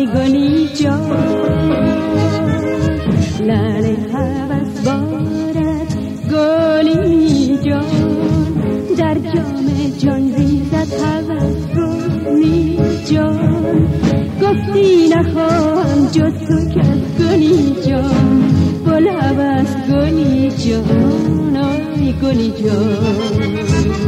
آی گلی جان لعل هوس بارد گلی جان در جام جان ریزد هوس گلی جان گفتی نخواهم جز تو کس گلی جان گل هوس گلی جان آی گلی جان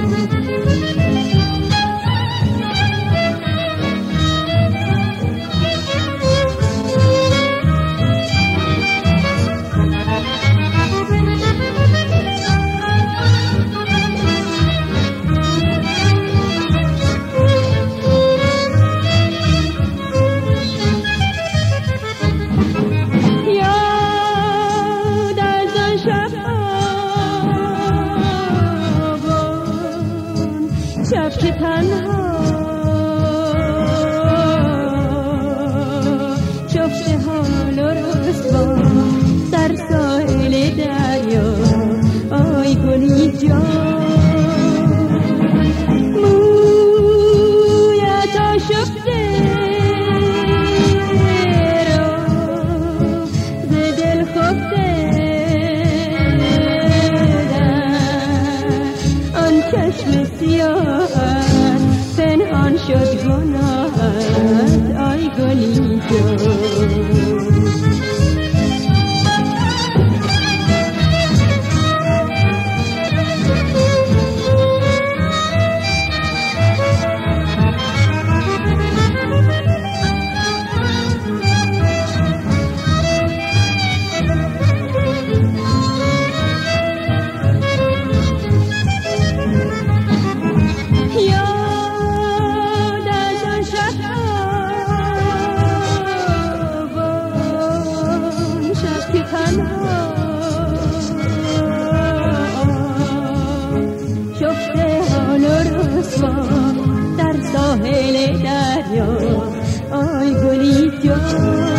شب که تنها شفته حال و رسوا در ساحل دریا آی گلی جان مویت آشفته را ز دل خفته آن چشم سیاه پنهان شد گناهت آی گلی جان شفته حال و رسوا در ساحل دریا آی گلی جان